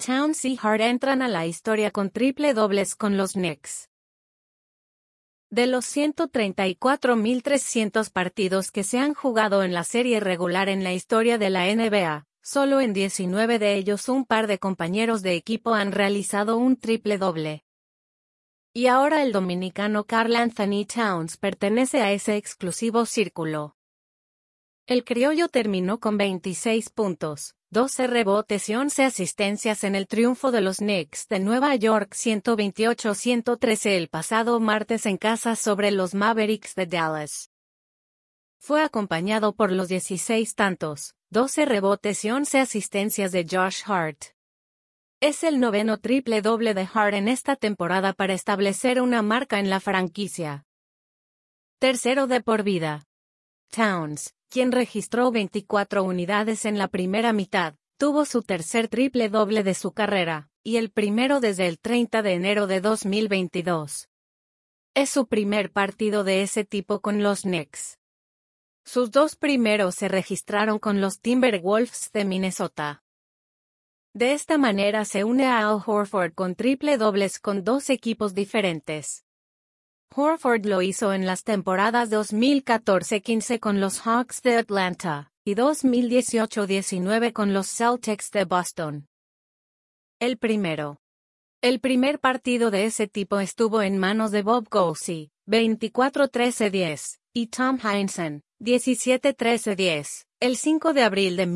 Towns y Hart entran a la historia con triple dobles con los Knicks. De los 134.300 partidos que se han jugado en la serie regular en la historia de la NBA, solo en 19 de ellos un par de compañeros de equipo han realizado un triple doble. Y ahora el dominicano Karl Anthony Towns pertenece a ese exclusivo círculo. El criollo terminó con 26 puntos, 12 rebotes y 11 asistencias en el triunfo de los Knicks de Nueva York 128-113 el pasado martes en casa sobre los Mavericks de Dallas. Fue acompañado por los 16 tantos, 12 rebotes y 11 asistencias de Josh Hart. Es el noveno triple doble de Hart en esta temporada para establecer una marca en la franquicia. Tercero de por vida. Towns, quien registró 24 unidades en la primera mitad, tuvo su tercer triple doble de su carrera, y el primero desde el 30 de enero de 2022. Es su primer partido de ese tipo con los Knicks. Sus dos primeros se registraron con los Timberwolves de Minnesota. De esta manera se une a Al Horford con triple dobles con dos equipos diferentes. Horford lo hizo en las temporadas 2014-15 con los Hawks de Atlanta, y 2018-19 con los Celtics de Boston. El primer partido de ese tipo estuvo en manos de Bob Cousy, 24-13-10, y Tom Heinsohn, 17-13-10, el 5 de abril de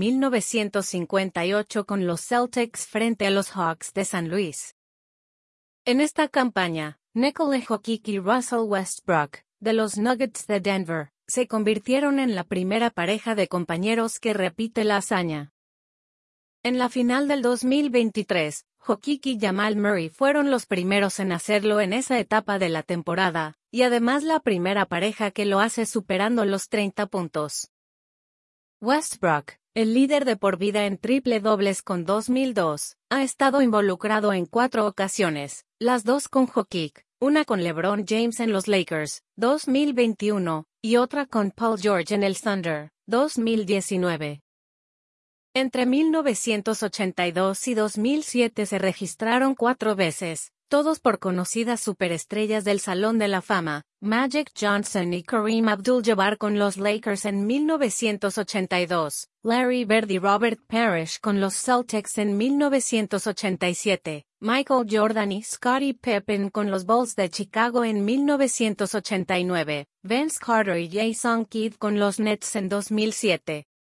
1958 con los Celtics frente a los Hawks de San Luis. En esta campaña, Nikola Jokic y Russell Westbrook, de los Nuggets de Denver, se convirtieron en la primera pareja de compañeros que repite la hazaña. En la final del 2023, Jokic y Jamal Murray fueron los primeros en hacerlo en esa etapa de la temporada, y además la primera pareja que lo hace superando los 30 puntos. Westbrook, el líder de por vida en triple dobles con 2002, ha estado involucrado en 4 ocasiones, las dos con Jokic, una con LeBron James en los Lakers, 2021, y otra con Paul George en el Thunder, 2019. Entre 1982 y 2007 se registraron 4 veces, todos por conocidas superestrellas del Salón de la Fama, Magic Johnson y Kareem Abdul-Jabbar con los Lakers en 1982, Larry Bird y Robert Parrish con los Celtics en 1987, Michael Jordan y Scottie Pippen con los Bulls de Chicago en 1989, Vince Carter y Jason Kidd con los Nets en 2007.